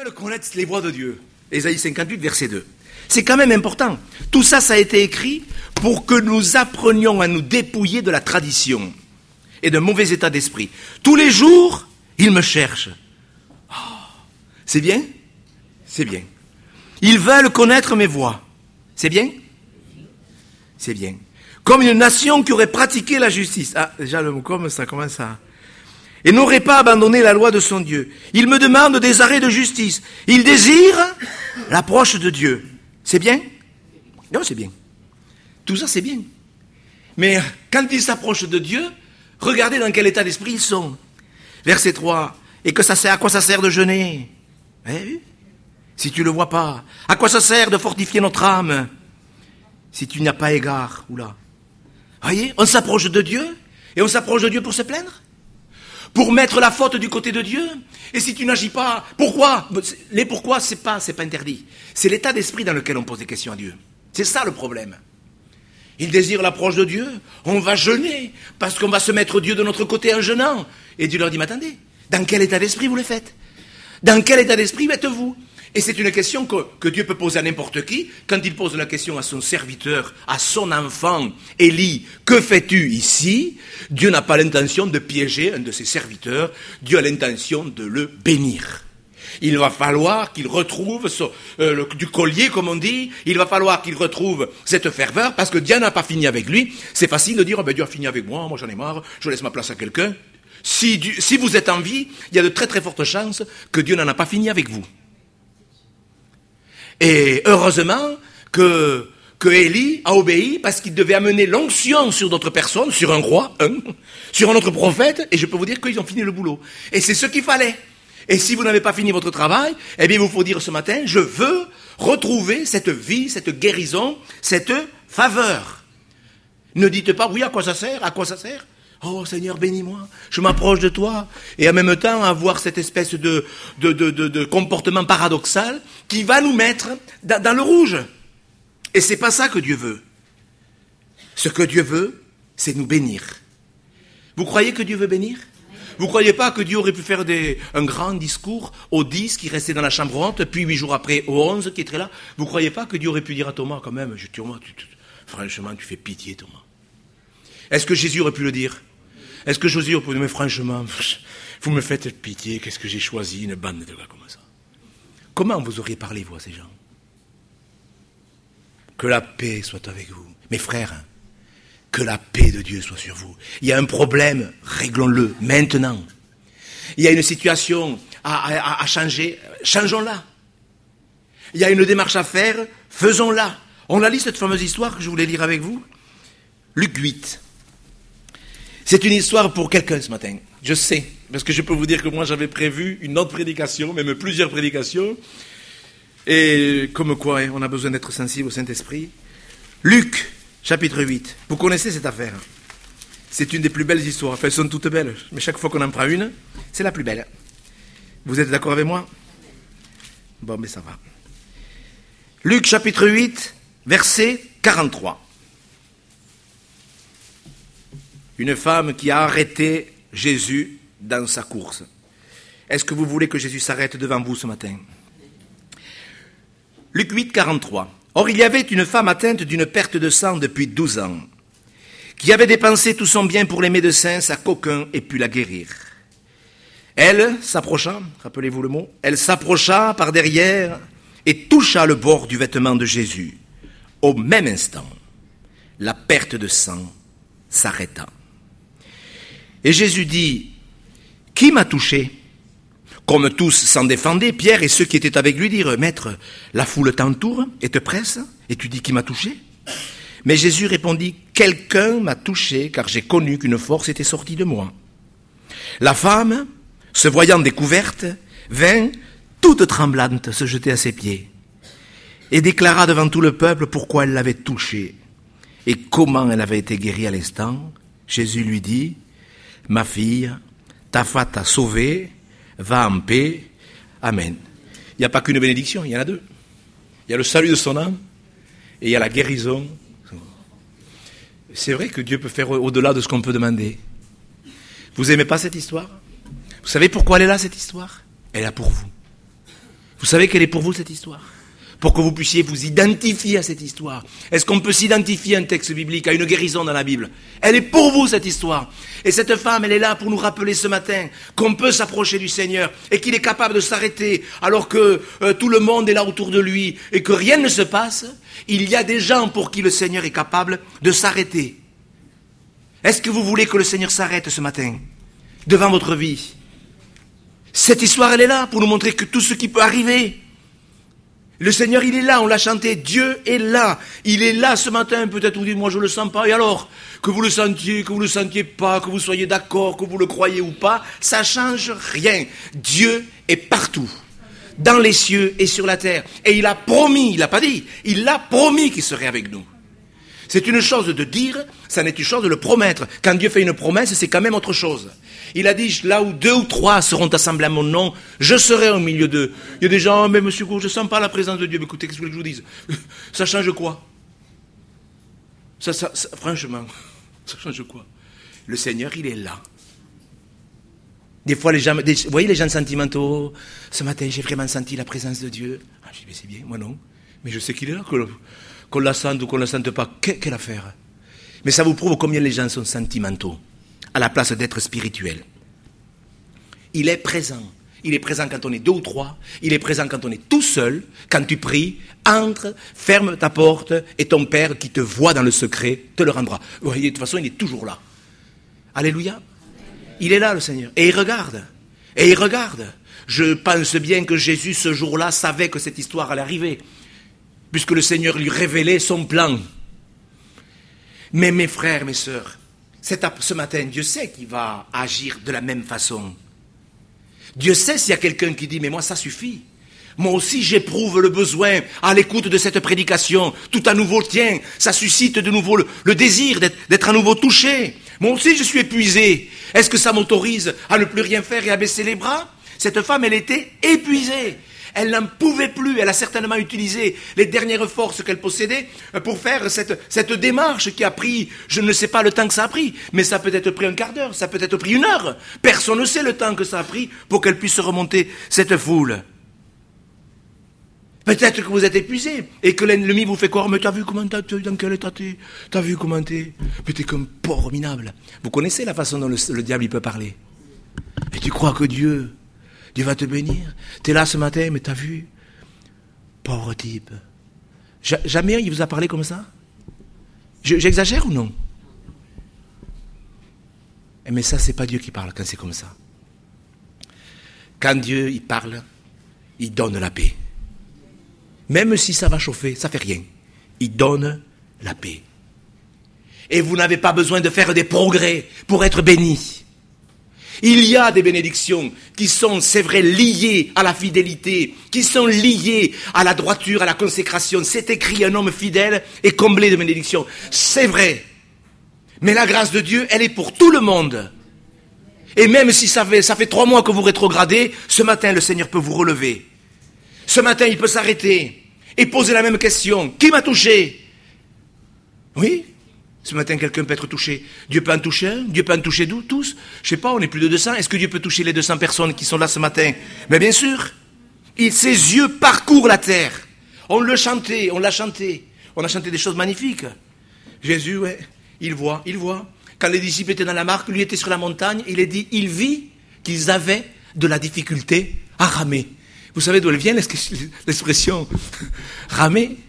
veulent connaître les voies de Dieu. Ésaïe 58, verset 2. C'est quand même important. Tout ça, ça a été écrit pour que nous apprenions à nous dépouiller de la tradition et d'un mauvais état d'esprit. Tous les jours, ils me cherchent. Oh, c'est bien? C'est bien. Ils veulent connaître mes voies. C'est bien? C'est bien. Comme une nation qui aurait pratiqué la justice. Ah, déjà le mot comme ça commence à... Et n'aurait pas abandonné la loi de son Dieu. Il me demande des arrêts de justice. Il désire l'approche de Dieu. C'est bien? Non, c'est bien. Tout ça, c'est bien. Mais quand ils s'approchent de Dieu, regardez dans quel état d'esprit ils sont. Verset 3. Et que ça sert, à quoi ça sert de jeûner? Eh, si tu ne le vois pas. À quoi ça sert de fortifier notre âme? Si tu n'as pas égard. Oula. Voyez, on s'approche de Dieu. Et on s'approche de Dieu pour se plaindre? Pour mettre la faute du côté de Dieu? Et si tu n'agis pas, pourquoi? Les pourquoi, c'est pas interdit. C'est l'état d'esprit dans lequel on pose des questions à Dieu. C'est ça le problème. Il désire l'approche de Dieu. On va jeûner, parce qu'on va se mettre Dieu de notre côté en jeûnant. Et Dieu leur dit, mais attendez, dans quel état d'esprit vous le faites? Dans quel état d'esprit êtes-vous? Et c'est une question que Dieu peut poser à n'importe qui. Quand il pose la question à son serviteur, à son enfant, Élie, que fais-tu ici? Dieu n'a pas l'intention de piéger un de ses serviteurs. Dieu a l'intention de le bénir. Il va falloir qu'il retrouve du collier, comme on dit. Il va falloir qu'il retrouve cette ferveur, parce que Dieu n'a pas fini avec lui. C'est facile de dire, Dieu a fini avec moi j'en ai marre, je laisse ma place à quelqu'un. Si vous êtes en vie, il y a de très très fortes chances que Dieu n'en a pas fini avec vous. Et heureusement que Élie a obéi, parce qu'il devait amener l'onction sur d'autres personnes, sur un roi, sur un autre prophète, et je peux vous dire qu'ils ont fini le boulot. Et c'est ce qu'il fallait. Et si vous n'avez pas fini votre travail, eh bien il vous faut dire ce matin, je veux retrouver cette vie, cette guérison, cette faveur. Ne dites pas, oui, à quoi ça sert? À quoi ça sert? Oh Seigneur, bénis-moi, je m'approche de toi. Et en même temps, avoir cette espèce de comportement paradoxal qui va nous mettre dans le rouge. Et c'est pas ça que Dieu veut. Ce que Dieu veut, c'est nous bénir. Vous croyez que Dieu veut bénir? Vous croyez pas que Dieu aurait pu faire un grand discours aux 10 qui restaient dans la chambre haute, puis 8 jours après aux 11 qui étaient là? Vous croyez pas que Dieu aurait pu dire à Thomas, quand même, franchement, tu fais pitié, Thomas? Est-ce que Jésus aurait pu le dire? Est-ce que Jésus aurait pu dire, mais franchement, vous me faites pitié, qu'est-ce que j'ai choisi, une bande de gars comme ça? Comment vous auriez parlé, vous, à ces gens? Que la paix soit avec vous. Mes frères, que la paix de Dieu soit sur vous. Il y a un problème, réglons-le maintenant. Il y a une situation à changer, changeons-la. Il y a une démarche à faire, faisons-la. On a lu cette fameuse histoire que je voulais lire avec vous. Luc 8. C'est une histoire pour quelqu'un ce matin. Je sais, parce que je peux vous dire que moi j'avais prévu une autre prédication, même plusieurs prédications. Et comme quoi, on a besoin d'être sensible au Saint-Esprit. Luc, chapitre 8. Vous connaissez cette affaire. C'est une des plus belles histoires. Enfin, elles sont toutes belles, mais chaque fois qu'on en prend une, c'est la plus belle. Vous êtes d'accord avec moi? Bon, mais ça va. Luc, chapitre 8, verset 43. Une femme qui a arrêté Jésus dans sa course. Est-ce que vous voulez que Jésus s'arrête devant vous ce matin? Luc 8, 43. Or, il y avait une femme atteinte d'une perte de sang depuis 12 ans, qui avait dépensé tout son bien pour les médecins sans qu'aucun ait pu la guérir. Elle s'approcha, rappelez-vous le mot, elle s'approcha par derrière et toucha le bord du vêtement de Jésus. Au même instant, la perte de sang s'arrêta. Et Jésus dit, « Qui m'a touché ?» Comme tous s'en défendaient, Pierre et ceux qui étaient avec lui dirent, « Maître, la foule t'entoure et te presse, et tu dis qui m'a touché ?» Mais Jésus répondit, « Quelqu'un m'a touché, car j'ai connu qu'une force était sortie de moi. » La femme, se voyant découverte, vint, toute tremblante, se jeter à ses pieds, et déclara devant tout le peuple pourquoi elle l'avait touché, et comment elle avait été guérie à l'instant. Jésus lui dit, « Ma fille, ta foi t'a sauvée, va en paix. Amen. » Il n'y a pas qu'une bénédiction, il y en a deux. Il y a le salut de son âme et il y a la guérison. C'est vrai que Dieu peut faire au-delà de ce qu'on peut demander. Vous n'aimez pas cette histoire? Vous savez pourquoi elle est là, cette histoire? Elle est là pour vous. Vous Vous savez quelle est pour vous cette histoire? Pour que vous puissiez vous identifier à cette histoire. Est-ce qu'on peut s'identifier à un texte biblique, à une guérison dans la Bible? Elle est pour vous, cette histoire. Et cette femme, elle est là pour nous rappeler ce matin qu'on peut s'approcher du Seigneur et qu'il est capable de s'arrêter alors que tout le monde est là autour de lui et que rien ne se passe. Il y a des gens pour qui le Seigneur est capable de s'arrêter. Est-ce que vous voulez que le Seigneur s'arrête ce matin devant votre vie? Cette histoire, elle est là pour nous montrer que tout ce qui peut arriver, le Seigneur, il est là, on l'a chanté, Dieu est là. Il est là ce matin, peut-être vous dites, moi je le sens pas. Et alors, que vous le sentiez, que vous le sentiez pas, que vous soyez d'accord, que vous le croyez ou pas, ça change rien. Dieu est partout, dans les cieux et sur la terre. Et il a promis, il l'a pas dit, il a promis qu'il serait avec nous. C'est une chose de dire, ça n'est une chose de le promettre. Quand Dieu fait une promesse, c'est quand même autre chose. Il a dit, là où 2 ou 3 seront assemblés à mon nom, je serai au milieu d'eux. Il y a des gens, mais monsieur Gour, je ne sens pas la présence de Dieu. Mais écoutez, qu'est-ce que je vous dise? Ça change quoi? Franchement, ça change quoi? Le Seigneur, il est là. Des fois, les gens, vous voyez les gens sentimentaux, ce matin, j'ai vraiment senti la présence de Dieu. Ah, je dis, mais c'est bien, moi non. Mais je sais qu'il est là, qu'on la sente ou qu'on ne la sente pas. Quelle affaire? Mais ça vous prouve combien les gens sont sentimentaux, à la place d'être spirituels. Il est présent. Il est présent quand on est 2 ou 3. Il est présent quand on est tout seul. Quand tu pries, entre, ferme ta porte et ton Père qui te voit dans le secret te le rendra. Vous voyez, de toute façon, il est toujours là. Alléluia. Il est là, le Seigneur. Et il regarde. Et il regarde. Je pense bien que Jésus, ce jour-là, savait que cette histoire allait arriver, puisque le Seigneur lui révélait son plan. Mais mes frères, mes sœurs, ce matin, Dieu sait qu'il va agir de la même façon. Dieu sait s'il y a quelqu'un qui dit, mais moi ça suffit. Moi aussi j'éprouve le besoin à l'écoute de cette prédication. Tout à nouveau, tiens, ça suscite de nouveau le désir d'être à nouveau touché. Moi aussi je suis épuisé. Est-ce que ça m'autorise à ne plus rien faire et à baisser les bras? Cette femme, elle était épuisée. Elle n'en pouvait plus. Elle a certainement utilisé les dernières forces qu'elle possédait pour faire cette démarche qui a pris, je ne sais pas le temps que ça a pris, mais ça a peut-être pris un quart d'heure, ça a peut-être pris 1 heure. Personne ne sait le temps que ça a pris pour qu'elle puisse remonter cette foule. Peut-être que vous êtes épuisé et que l'ennemi vous fait croire, mais t'as vu comment dans quel état t'es? T'as vu comment t'es? Mais t'es comme porc minable. Vous connaissez la façon dont le diable il peut parler. Et tu crois que Dieu va te bénir. Tu es là ce matin, mais tu as vu? Pauvre type. Jamais il vous a parlé comme ça? J'exagère ou non? Mais ça, c'est pas Dieu qui parle quand c'est comme ça. Quand Dieu, il parle, il donne la paix. Même si ça va chauffer, ça fait rien. Il donne la paix. Et vous n'avez pas besoin de faire des progrès pour être béni. Il y a des bénédictions qui sont, c'est vrai, liées à la fidélité, qui sont liées à la droiture, à la consécration. C'est écrit, un homme fidèle est comblé de bénédictions. C'est vrai. Mais la grâce de Dieu, elle est pour tout le monde. Et même si ça fait 3 mois que vous rétrogradez, ce matin, le Seigneur peut vous relever. Ce matin, il peut s'arrêter et poser la même question. Qui m'a touché? Oui. Ce matin, quelqu'un peut être touché. Dieu peut en toucher un? Dieu peut en toucher tous? Je sais pas, on est plus de 200. Est-ce que Dieu peut toucher les 200 personnes qui sont là ce matin? Mais bien sûr. Ses yeux parcourent la terre. On l'a chanté. On a chanté des choses magnifiques. Jésus, ouais, il voit. Quand les disciples étaient dans la barque, lui était sur la montagne, il est dit, il vit qu'ils avaient de la difficulté à ramer. Vous savez d'où elle vient l'expression ramer?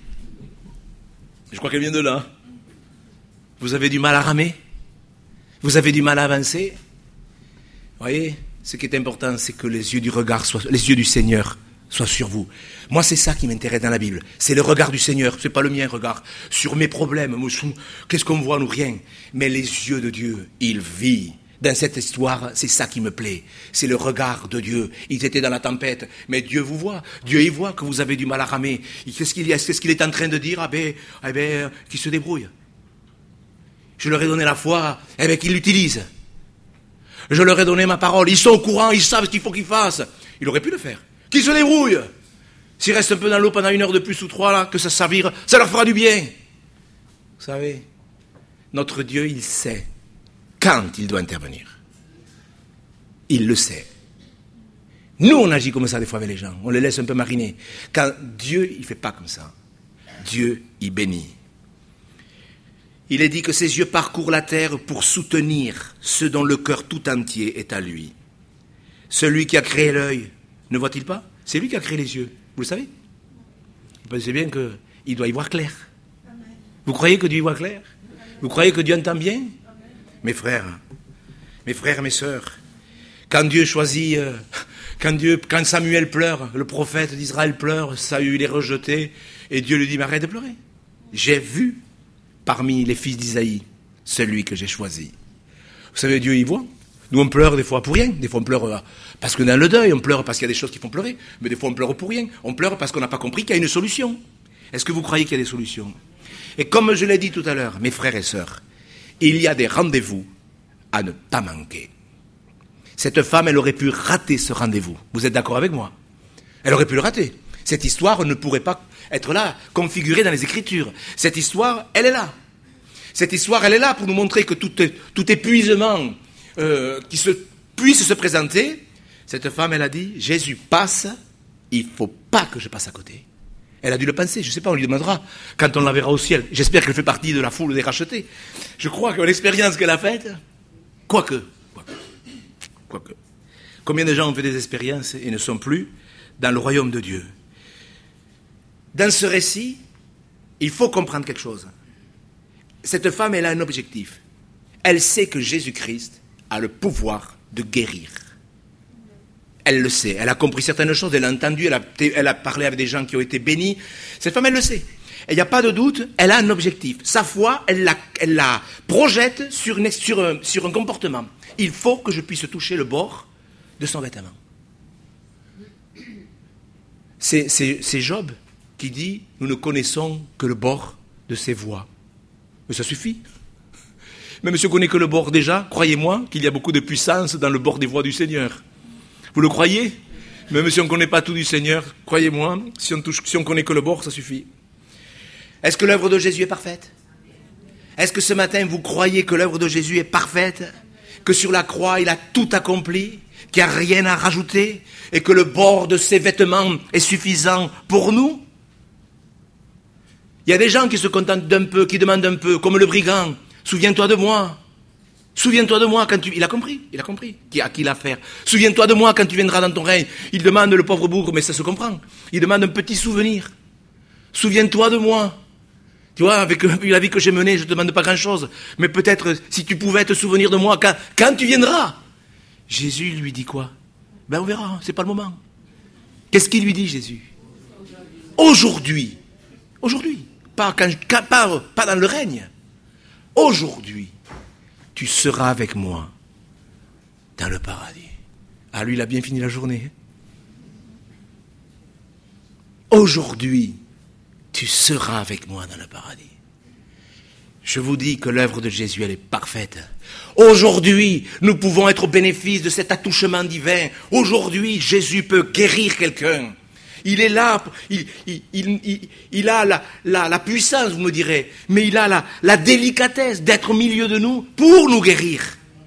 Je crois qu'elle vient de là. Vous avez du mal à ramer? Vous avez du mal à avancer? Vous voyez, ce qui est important, c'est que les yeux du Seigneur soient sur vous. Moi, c'est ça qui m'intéresse dans la Bible. C'est le regard du Seigneur. C'est pas le mien regard sur mes problèmes. Qu'est-ce qu'on voit, nous? Rien. Mais les yeux de Dieu, il vit. Dans cette histoire, c'est ça qui me plaît. C'est le regard de Dieu. Ils étaient dans la tempête, mais Dieu vous voit. Dieu, il voit que vous avez du mal à ramer. Qu'est-ce qu'il est en train de dire? Qu'il se débrouille. Je leur ai donné la foi, qu'ils l'utilisent. Je leur ai donné ma parole. Ils sont au courant, ils savent ce qu'il faut qu'ils fassent. Il aurait pu le faire. Qu'ils se débrouillent. S'ils restent un peu dans l'eau pendant 1 heure de plus ou 3, là, que ça s'avire, ça leur fera du bien. Vous savez, notre Dieu, il sait quand il doit intervenir. Il le sait. Nous, on agit comme ça des fois avec les gens. On les laisse un peu mariner. Quand Dieu, il ne fait pas comme ça. Dieu, il bénit. Il est dit que ses yeux parcourent la terre pour soutenir ceux dont le cœur tout entier est à lui. Celui qui a créé l'œil, ne voit-il pas? C'est lui qui a créé les yeux. Vous le savez? Vous pensez bien qu'il doit y voir clair. Vous croyez que Dieu y voit clair? Vous croyez que Dieu entend bien? Mes frères, mes sœurs, quand Dieu choisit, quand Samuel pleure, le prophète d'Israël pleure, Saül est rejeté, et Dieu lui dit, mais arrête de pleurer. J'ai vu parmi les fils d'Isaïe celui que j'ai choisi. Vous savez, Dieu y voit. Nous, on pleure des fois pour rien. Des fois, on pleure parce qu'on est dans le deuil, on pleure parce qu'il y a des choses qui font pleurer, mais des fois, on pleure pour rien. On pleure parce qu'on n'a pas compris qu'il y a une solution. Est-ce que vous croyez qu'il y a des solutions? Et comme je l'ai dit tout à l'heure, mes frères et sœurs, il y a des rendez-vous à ne pas manquer. Cette femme, elle aurait pu rater ce rendez-vous. Vous êtes d'accord avec moi? Elle aurait pu le rater. Cette histoire ne pourrait pas être là, configurée dans les Écritures. Cette histoire, elle est là. Cette histoire, elle est là pour nous montrer que tout épuisement qui puisse se présenter, cette femme, elle a dit, Jésus passe, il ne faut pas que je passe à côté. Elle a dû le penser, je ne sais pas, on lui demandera quand on la verra au ciel. J'espère qu'elle fait partie de la foule des rachetés. Je crois que l'expérience qu'elle a faite, quoique. Combien de gens ont fait des expériences et ne sont plus dans le royaume de Dieu? Dans ce récit, il faut comprendre quelque chose. Cette femme, elle a un objectif. Elle sait que Jésus-Christ a le pouvoir de guérir. Elle le sait. Elle a compris certaines choses, elle a entendu, elle a parlé avec des gens qui ont été bénis. Cette femme, elle le sait. Et il n'y a pas de doute, elle a un objectif. Sa foi, elle la projette sur un comportement. Il faut que je puisse toucher le bord de son vêtement. C'est Job qui dit, nous ne connaissons que le bord de ses voies. Mais ça suffit. Même si on ne connaît que le bord déjà, croyez-moi qu'il y a beaucoup de puissance dans le bord des voies du Seigneur. Vous le croyez? Même si on ne connaît pas tout du Seigneur, croyez-moi, si on connaît que le bord, ça suffit. Est-ce que l'œuvre de Jésus est parfaite? Est-ce que ce matin, vous croyez que l'œuvre de Jésus est parfaite? Que sur la croix, il a tout accompli? Qu'il n'y a rien à rajouter? Et que le bord de ses vêtements est suffisant pour nous? Il y a des gens qui se contentent d'un peu, qui demandent un peu, comme le brigand. Souviens-toi de moi. Souviens-toi de moi quand tu... Il a compris. À qui l'affaire. Souviens-toi de moi quand tu viendras dans ton règne. Il demande, le pauvre bougre, mais ça se comprend. Il demande un petit souvenir. Souviens-toi de moi. Tu vois, avec la vie que j'ai menée, je ne te demande pas grand-chose. Mais peut-être, si tu pouvais te souvenir de moi quand tu viendras. Jésus lui dit quoi? Ben on verra, c'est pas le moment. Qu'est-ce qu'il lui dit, Jésus? Aujourd'hui. Pas dans le règne. Aujourd'hui, tu seras avec moi dans le paradis. Ah, lui, il a bien fini la journée. Aujourd'hui, tu seras avec moi dans le paradis. Je vous dis que l'œuvre de Jésus, elle est parfaite. Aujourd'hui, nous pouvons être au bénéfice de cet attouchement divin. Aujourd'hui, Jésus peut guérir quelqu'un. Il est là, il a la puissance, vous me direz, mais il a la délicatesse d'être au milieu de nous pour nous guérir.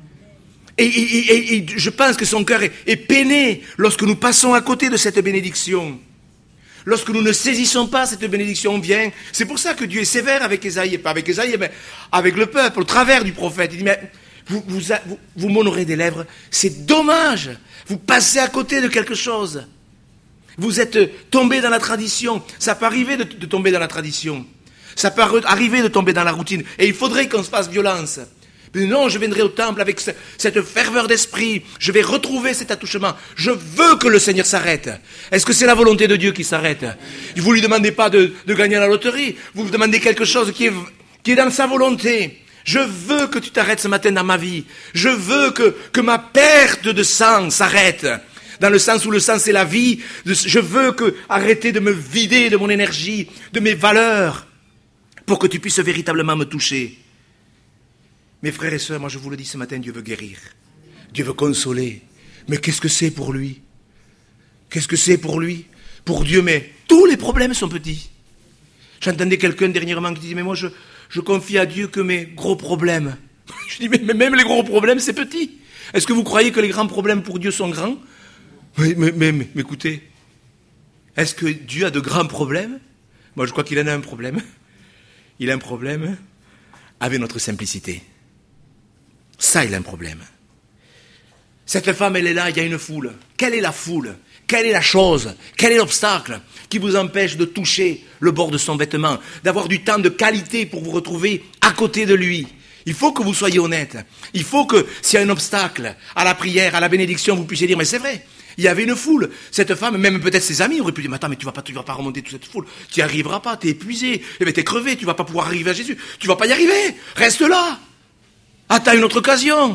Et je pense que son cœur est peiné lorsque nous passons à côté de cette bénédiction. Lorsque nous ne saisissons pas cette bénédiction, vient. C'est pour ça que Dieu est sévère avec Ésaïe, et pas avec Ésaïe, mais avec le peuple, au travers du prophète. Il dit, mais vous m'honorez des lèvres, c'est dommage, vous passez à côté de quelque chose. Vous êtes tombé dans la tradition. Ça peut arriver de tomber dans la tradition. Ça peut arriver de tomber dans la routine. Et il faudrait qu'on se fasse violence. Mais non, je viendrai au temple avec cette ferveur d'esprit. Je vais retrouver cet attouchement. Je veux que le Seigneur s'arrête. Est-ce que c'est la volonté de Dieu qui s'arrête? Vous ne lui demandez pas de gagner à la loterie. Vous lui demandez quelque chose qui est dans sa volonté. Je veux que tu t'arrêtes ce matin dans ma vie. Je veux que ma perte de sang s'arrête. Dans le sens où le sang c'est la vie, je veux arrêter de me vider de mon énergie, de mes valeurs, pour que tu puisses véritablement me toucher. Mes frères et sœurs, moi je vous le dis ce matin, Dieu veut guérir. Dieu veut consoler. Mais qu'est-ce que c'est pour lui? Qu'est-ce que c'est pour lui? Pour Dieu, mais tous les problèmes sont petits. J'entendais quelqu'un dernièrement qui disait, mais moi je confie à Dieu que mes gros problèmes. Je dis, mais même les gros problèmes c'est petit. Est-ce que vous croyez que les grands problèmes pour Dieu sont grands? Mais écoutez, est-ce que Dieu a de grands problèmes? Moi, je crois qu'il en a un problème. Il a un problème avec notre simplicité. Ça, il a un problème. Cette femme, elle est là, il y a une foule. Quelle est la foule? Quelle est la chose? Quel est l'obstacle qui vous empêche de toucher le bord de son vêtement, d'avoir du temps de qualité pour vous retrouver à côté de lui? Il faut que vous soyez honnête. Il faut que, s'il y a un obstacle à la prière, à la bénédiction, vous puissiez dire, mais c'est vrai, il y avait une foule. Cette femme, même peut-être ses amis auraient pu dire, mais attends, mais tu vas pas remonter toute cette foule. Tu n'y arriveras pas, tu es épuisé. Eh bien, tu es crevé, tu vas pas pouvoir arriver à Jésus. Tu vas pas y arriver. Reste là. Attends une autre occasion.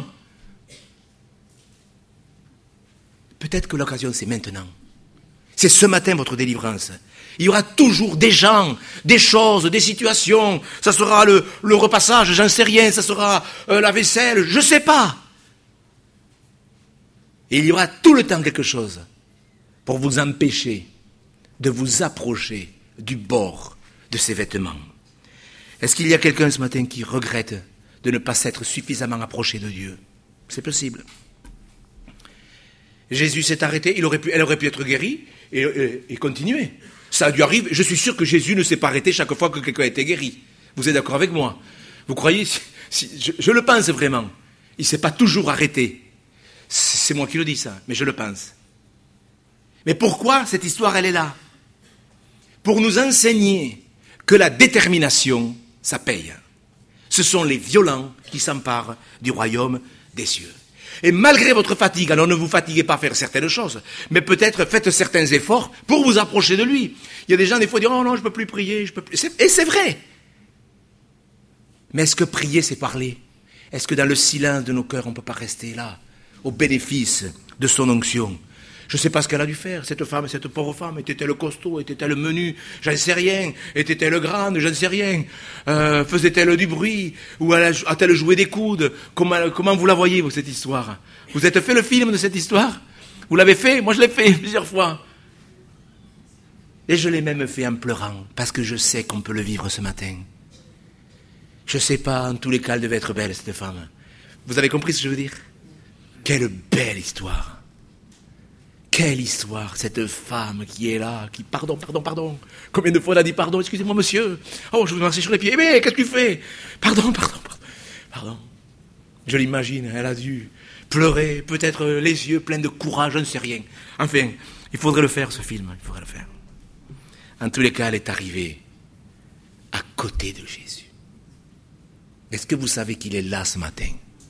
Peut-être que l'occasion, c'est maintenant. C'est ce matin votre délivrance. Il y aura toujours des gens, des choses, des situations. Ça sera le repassage, j'en sais rien. Ça sera la vaisselle, je sais pas. Et il y aura tout le temps quelque chose pour vous empêcher de vous approcher du bord de ces vêtements. Est-ce qu'il y a quelqu'un ce matin qui regrette de ne pas s'être suffisamment approché de Dieu? C'est possible. Jésus s'est arrêté, elle aurait pu être guérie et continuer. Ça a dû arriver. Je suis sûr que Jésus ne s'est pas arrêté chaque fois que quelqu'un a été guéri. Vous êtes d'accord avec moi? Vous croyez? Je le pense vraiment. Il ne s'est pas toujours arrêté. C'est moi qui le dis ça, mais je le pense. Mais pourquoi cette histoire, elle est là? Pour nous enseigner que la détermination, ça paye. Ce sont les violents qui s'emparent du royaume des cieux. Et malgré votre fatigue, alors ne vous fatiguez pas à faire certaines choses, mais peut-être faites certains efforts pour vous approcher de lui. Il y a des gens, des fois, qui disent « Oh non, je ne peux plus prier, je peux plus... » Et c'est vrai. Mais est-ce que prier, c'est parler? Est-ce que dans le silence de nos cœurs, on ne peut pas rester là, au bénéfice de son onction? Je ne sais pas ce qu'elle a dû faire, cette femme, cette pauvre femme. Était-elle costaud? Était-elle menue? J'en sais rien. Était-elle grande? J'en sais rien. Faisait-elle du bruit? Ou a-t-elle joué des coudes? Comment vous la voyez, vous, cette histoire? Vous êtes fait le film de cette histoire? Vous l'avez fait? Moi, je l'ai fait plusieurs fois. Et je l'ai même fait en pleurant, parce que je sais qu'on peut le vivre ce matin. Je ne sais pas, en tous les cas, elle devait être belle, cette femme. Vous avez compris ce que je veux dire? Quelle belle histoire! Quelle histoire, cette femme qui est là, qui, pardon. Combien de fois elle a dit pardon, excusez-moi monsieur. Oh, je vous marche sur les pieds. Mais qu'est-ce que tu fais? Pardon. Je l'imagine, elle a dû pleurer, peut-être les yeux pleins de courage, je ne sais rien. Enfin, il faudrait le faire, ce film, il faudrait le faire. En tous les cas, elle est arrivée à côté de Jésus. Est-ce que vous savez qu'il est là ce matin?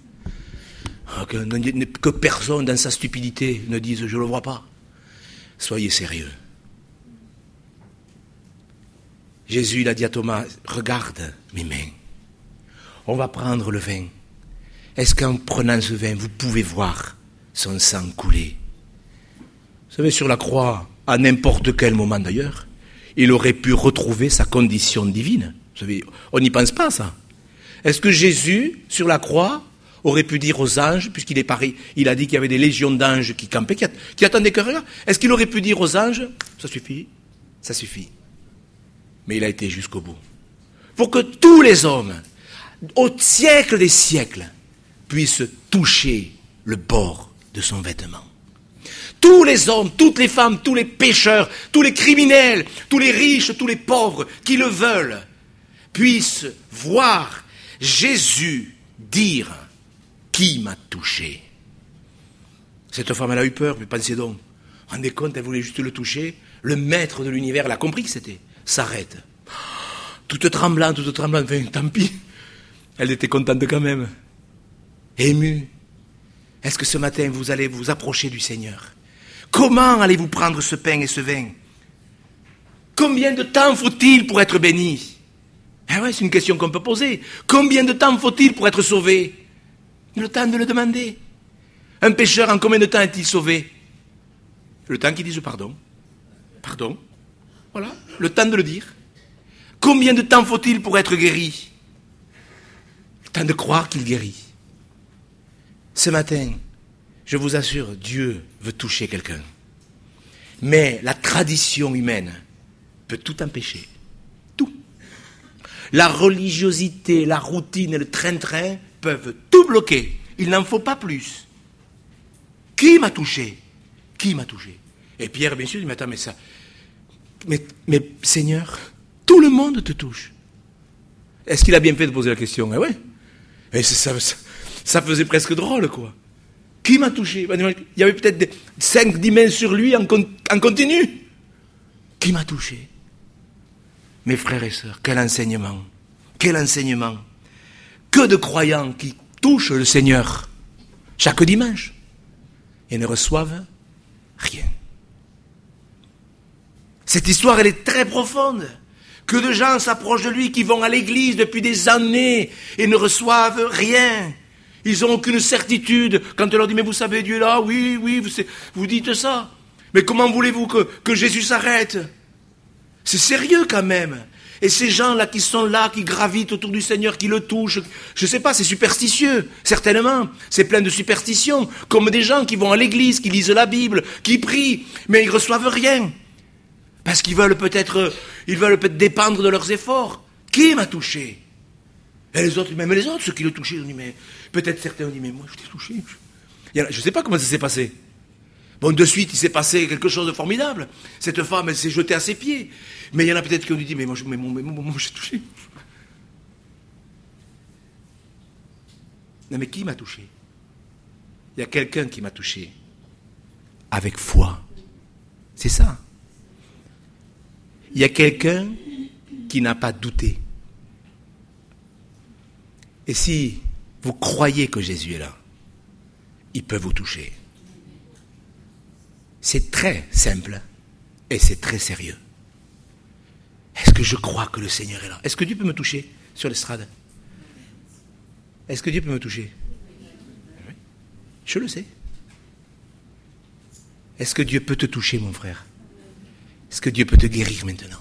Que personne dans sa stupidité ne dise « je ne le vois pas ». Soyez sérieux. Jésus, il a dit à Thomas « regarde mes mains, on va prendre le vin. Est-ce qu'en prenant ce vin, vous pouvez voir son sang couler ?» Vous savez, sur la croix, à n'importe quel moment d'ailleurs, il aurait pu retrouver sa condition divine. Vous savez, on n'y pense pas ça. Est-ce que Jésus, sur la croix, aurait pu dire aux anges, puisqu'il est pareil, il a dit qu'il y avait des légions d'anges qui campaient, qui attendaient que rien. Est-ce qu'il aurait pu dire aux anges, ça suffit? Mais il a été jusqu'au bout. Pour que tous les hommes, au siècle des siècles, puissent toucher le bord de son vêtement. Tous les hommes, toutes les femmes, tous les pécheurs, tous les criminels, tous les riches, tous les pauvres, qui le veulent, puissent voir Jésus dire « Qui m'a touché ?» Cette femme, elle a eu peur, mais pensez donc. Rendez compte, elle voulait juste le toucher. Le maître de l'univers, elle a compris que c'était. S'arrête. Toute tremblante, enfin, tant pis. Elle était contente quand même. Émue. Est-ce que ce matin, vous allez vous approcher du Seigneur? Comment allez-vous prendre ce pain et ce vin? Combien de temps faut-il pour être béni? Ah ouais, c'est une question qu'on peut poser. Combien de temps faut-il pour être sauvé? Le temps de le demander. Un pécheur, en combien de temps est-il sauvé? Le temps qu'il dise pardon. Pardon. Voilà, le temps de le dire. Combien de temps faut-il pour être guéri? Le temps de croire qu'il guérit. Ce matin, je vous assure, Dieu veut toucher quelqu'un. Mais la tradition humaine peut tout empêcher. Tout. La religiosité, la routine et le train-train peuvent tout bloquer. Il n'en faut pas plus. Qui m'a touché? Qui m'a touché? Et Pierre, bien sûr, dit, mais attends, mais Seigneur, tout le monde te touche. Est-ce qu'il a bien fait de poser la question? Eh ouais. Et ça faisait presque drôle, quoi. Qui m'a touché? Il y avait peut-être 5-10 mains sur lui en continu. Qui m'a touché? Mes frères et sœurs, quel enseignement! Quel enseignement! Que de croyants qui touchent le Seigneur chaque dimanche et ne reçoivent rien. Cette histoire, elle est très profonde. Que de gens s'approchent de lui, qui vont à l'église depuis des années et ne reçoivent rien. Ils n'ont aucune certitude. Quand on leur dit, mais vous savez, Dieu est là, oui, vous dites ça. Mais comment voulez-vous que Jésus s'arrête? C'est sérieux quand même. Et ces gens-là qui sont là, qui gravitent autour du Seigneur, qui le touchent, je ne sais pas, c'est superstitieux, certainement. C'est plein de superstitions, comme des gens qui vont à l'église, qui lisent la Bible, qui prient, mais ils ne reçoivent rien. Parce qu'ils veulent peut-être dépendre de leurs efforts. Qui m'a touché? Et les autres, même les autres, ceux qui le touchaient, ils ont dit, mais peut-être certains ont dit, mais moi je t'ai touché. Je ne sais pas comment ça s'est passé. Bon, de suite, il s'est passé quelque chose de formidable. Cette femme, elle s'est jetée à ses pieds. Mais il y en a peut-être qui ont dit, mais moi j'ai touché. Non, mais qui m'a touché? Il y a quelqu'un qui m'a touché. Avec foi. C'est ça. Il y a quelqu'un qui n'a pas douté. Et si vous croyez que Jésus est là, il peut vous toucher. C'est très simple et c'est très sérieux. Est-ce que je crois que le Seigneur est là? Est-ce que Dieu peut me toucher sur l'estrade? Est-ce que Dieu peut me toucher? Oui, je le sais. Est-ce que Dieu peut te toucher, mon frère? Est-ce que Dieu peut te guérir maintenant?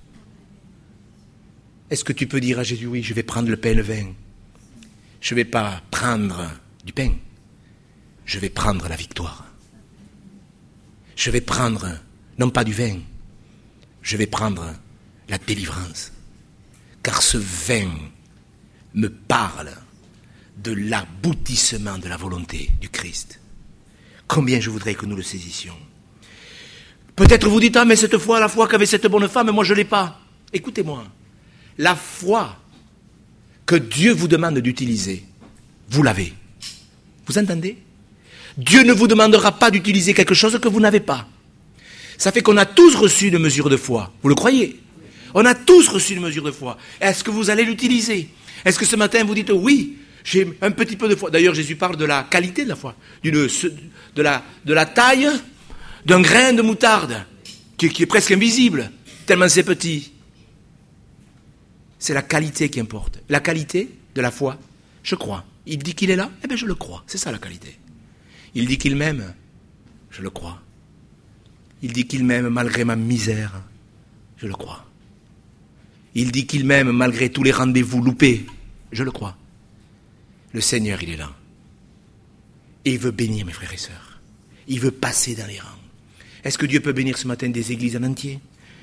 Est-ce que tu peux dire à Jésus, oui, je vais prendre le pain et le vin? Je ne vais pas prendre du pain. Je vais prendre la victoire. Je vais prendre, non pas du vin, je vais prendre la délivrance. Car ce vin me parle de l'aboutissement de la volonté du Christ. Combien je voudrais que nous le saisissions. Peut-être vous dites, ah mais cette fois, la foi qu'avait cette bonne femme, moi je ne l'ai pas. Écoutez-moi, la foi que Dieu vous demande d'utiliser, vous l'avez. Vous entendez? Dieu ne vous demandera pas d'utiliser quelque chose que vous n'avez pas. Ça fait qu'on a tous reçu une mesure de foi. Vous le croyez? On a tous reçu une mesure de foi. Est-ce que vous allez l'utiliser? Est-ce que ce matin vous dites, oui, j'ai un petit peu de foi? D'ailleurs, Jésus parle de la qualité de la foi, de la taille d'un grain de moutarde, qui est presque invisible, tellement c'est petit. C'est la qualité qui importe. La qualité de la foi, je crois. Il dit qu'il est là, eh bien je le crois. C'est ça la qualité. Il dit qu'il m'aime, je le crois. Il dit qu'il m'aime malgré ma misère, je le crois. Il dit qu'il m'aime malgré tous les rendez-vous loupés, je le crois. Le Seigneur, il est là. Et il veut bénir mes frères et sœurs. Il veut passer dans les rangs. Est-ce que Dieu peut bénir ce matin des églises en entier?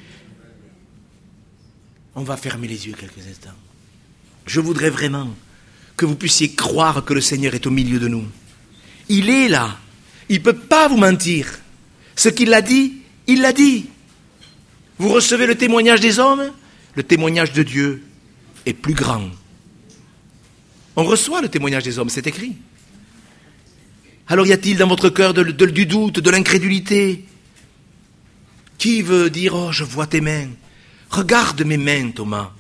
On va fermer les yeux quelques instants. Je voudrais vraiment que vous puissiez croire que le Seigneur est au milieu de nous. Il est là. Il ne peut pas vous mentir. Ce qu'il a dit, il l'a dit. Vous recevez le témoignage des hommes, le témoignage de Dieu est plus grand. On reçoit le témoignage des hommes, c'est écrit. Alors y a-t-il dans votre cœur du doute, de l'incrédulité? Qui veut dire, oh, je vois tes mains. Regarde mes mains, Thomas.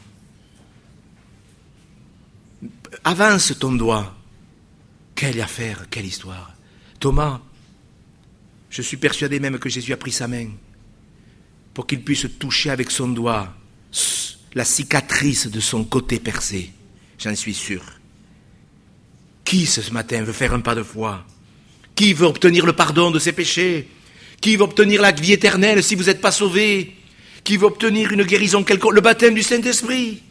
Avance ton doigt. Quelle affaire, quelle histoire. Thomas, je suis persuadé même que Jésus a pris sa main pour qu'il puisse toucher avec son doigt la cicatrice de son côté percé. J'en suis sûr. Qui ce matin veut faire un pas de foi? Qui veut obtenir le pardon de ses péchés? Qui veut obtenir la vie éternelle si vous n'êtes pas sauvé? Qui veut obtenir une guérison quelconque? Le baptême du Saint-Esprit?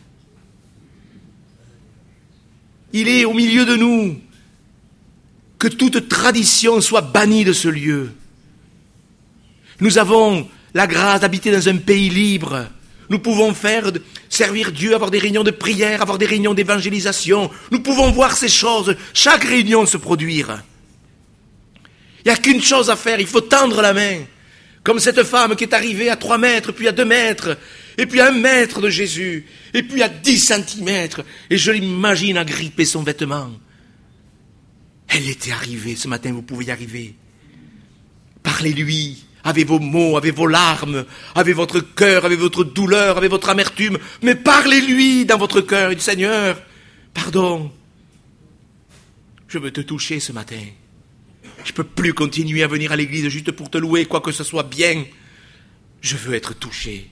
Il est au milieu de nous. Que toute tradition soit bannie de ce lieu. Nous avons la grâce d'habiter dans un pays libre. Nous pouvons servir Dieu, avoir des réunions de prière, avoir des réunions d'évangélisation. Nous pouvons voir ces choses, chaque réunion se produire. Il n'y a qu'une chose à faire, il faut tendre la main. Comme cette femme qui est arrivée à 3 mètres, puis à 2 mètres, et puis à 1 mètre de Jésus, et puis à 10 centimètres, et je l'imagine agripper son vêtement. Elle était arrivée, ce matin vous pouvez y arriver. Parlez-lui, avec vos mots, avec vos larmes, avec votre cœur, avec votre douleur, avec votre amertume, mais parlez-lui dans votre cœur, du Seigneur, pardon, je veux te toucher ce matin. Je ne peux plus continuer à venir à l'église juste pour te louer, quoi que ce soit bien. Je veux être touché.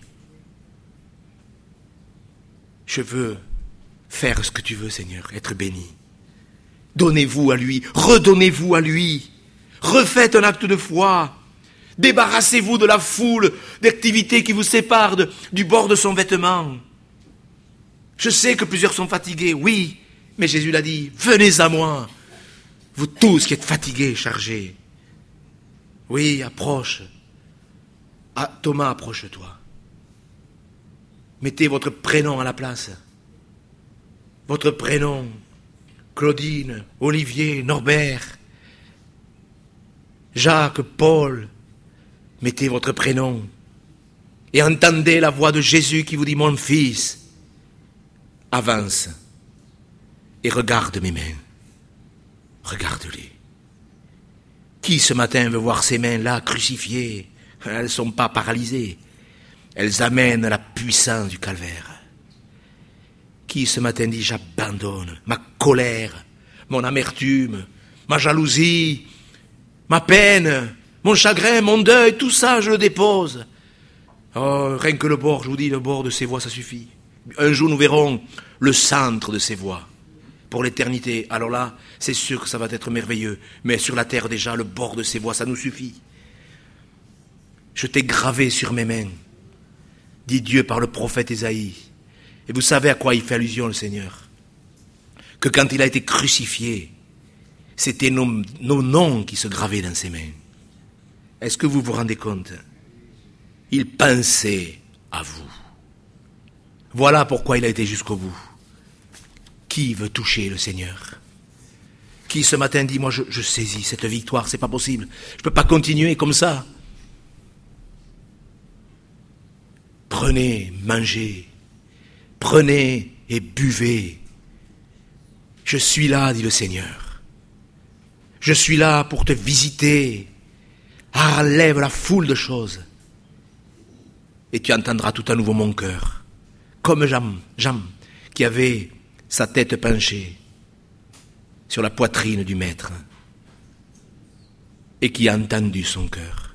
Je veux faire ce que tu veux, Seigneur, être béni. Donnez-vous à lui, redonnez-vous à lui. Refaites un acte de foi. Débarrassez-vous de la foule d'activités qui vous séparent du bord de son vêtement. Je sais que plusieurs sont fatigués, oui, mais Jésus l'a dit, venez à moi. Vous tous qui êtes fatigués, chargés. Oui, approche. Ah, Thomas, approche-toi. Mettez votre prénom à la place. Votre prénom. Claudine, Olivier, Norbert, Jacques, Paul. Mettez votre prénom. Et entendez la voix de Jésus qui vous dit, mon fils, avance et regarde mes mains. Regarde-les. Qui ce matin veut voir ces mains-là crucifiées? Elles ne sont pas paralysées. Elles amènent la puissance du calvaire. Qui ce matin dit, j'abandonne ma colère, mon amertume, ma jalousie, ma peine, mon chagrin, mon deuil, tout ça je le dépose. Oh, rien que le bord, je vous dis, le bord de ces voix, ça suffit. Un jour nous verrons le centre de ces voix. Pour l'éternité, alors là, c'est sûr que ça va être merveilleux. Mais sur la terre déjà, le bord de ces voix, ça nous suffit. Je t'ai gravé sur mes mains, dit Dieu par le prophète Ésaïe. Et vous savez à quoi il fait allusion, le Seigneur? Que quand il a été crucifié, c'était nos noms qui se gravaient dans ses mains. Est-ce que vous vous rendez compte? Il pensait à vous. Voilà pourquoi il a été jusqu'au bout. Qui veut toucher le Seigneur? Qui ce matin dit, moi je saisis cette victoire, c'est pas possible. Je ne peux pas continuer comme ça. Prenez, mangez. Prenez et buvez. Je suis là, dit le Seigneur. Je suis là pour te visiter. Enlève la foule de choses. Et tu entendras tout à nouveau mon cœur. Comme Jean, qui avait sa tête penchée sur la poitrine du Maître et qui a entendu son cœur.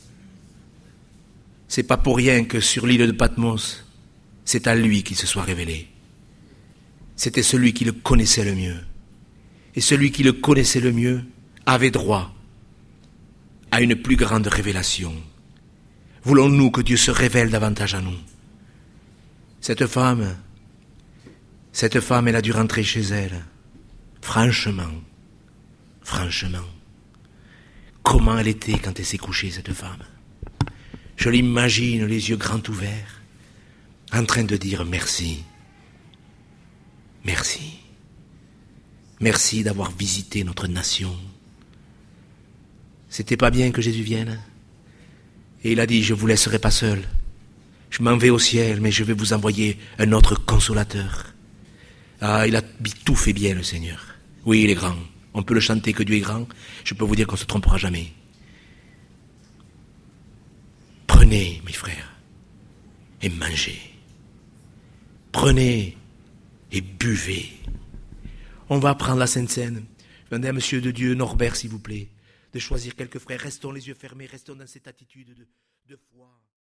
C'est pas pour rien que sur l'île de Patmos, c'est à lui qu'il se soit révélé. C'était celui qui le connaissait le mieux. Et celui qui le connaissait le mieux avait droit à une plus grande révélation. Voulons-nous que Dieu se révèle davantage à nous? Cette femme, elle a dû rentrer chez elle. Franchement, comment elle était quand elle s'est couchée, cette femme? Je l'imagine, les yeux grands ouverts, en train de dire merci. Merci. Merci d'avoir visité notre nation. C'était pas bien que Jésus vienne. Et il a dit, je vous laisserai pas seul. Je m'en vais au ciel, mais je vais vous envoyer un autre consolateur. Ah, il a tout fait bien, le Seigneur. Oui, il est grand. On peut le chanter que Dieu est grand. Je peux vous dire qu'on ne se trompera jamais. Prenez, mes frères, et mangez. Prenez et buvez. On va prendre la Sainte Seine. Je demande à Monsieur de Dieu, Norbert, s'il vous plaît, de choisir quelques frères. Restons les yeux fermés, restons dans cette attitude de foi.